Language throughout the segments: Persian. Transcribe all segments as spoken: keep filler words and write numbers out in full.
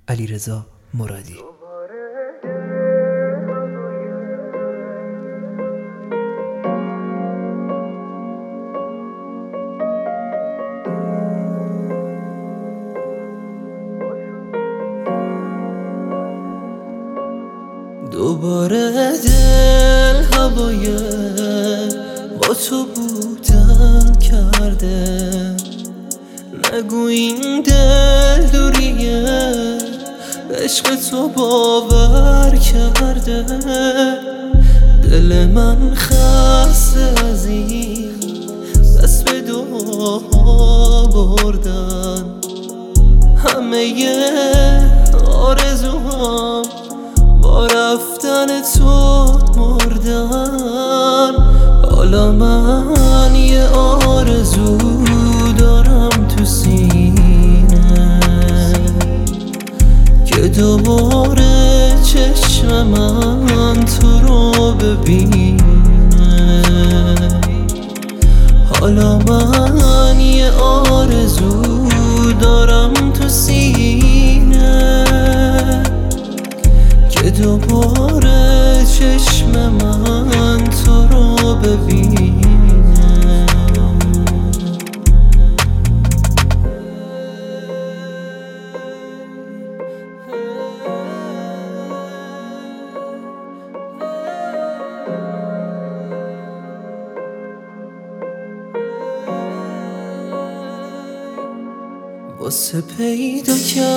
علیرضا مرادی. دوباره دل هوای با تو بودن کرده، نگو این دل دوریه عشق تو باور کرده. دل من خسته از این دست به دعا بردن، همه آرزوهام با رفتن تو مردن. حالا من یه آرزو دارم تو سینه که دوباره چشم من تو رو ببینه. حالا من یه آرزو دارم تو سینه که دوباره چشم من تو رو ببینه. واسه پیدا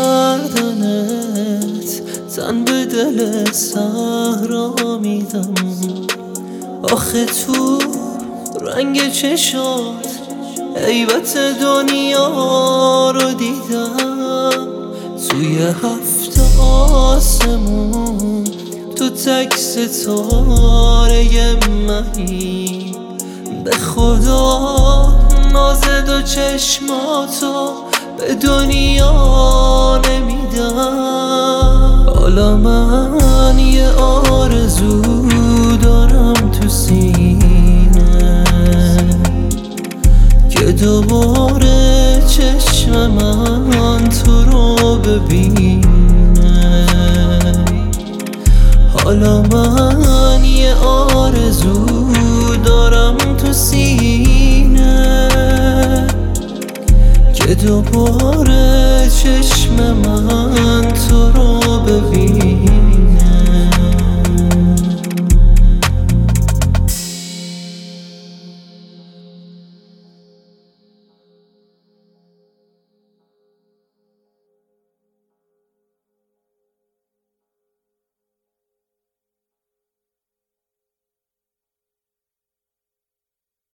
کردنت تن به دل صحرا میدم. آخه تو رنگ چشات هیبت دنیا رو دیدم. توی هفت آسمون تو تک ستاره منی، به خدا ناز دو چشماتو به دنیا نمیدم. حالا من یه آرزو دارم تو سینه که دوباره چشم من تو رو ببینه. حالا من یه آرزو دارم تو سینه که دوباره چشم من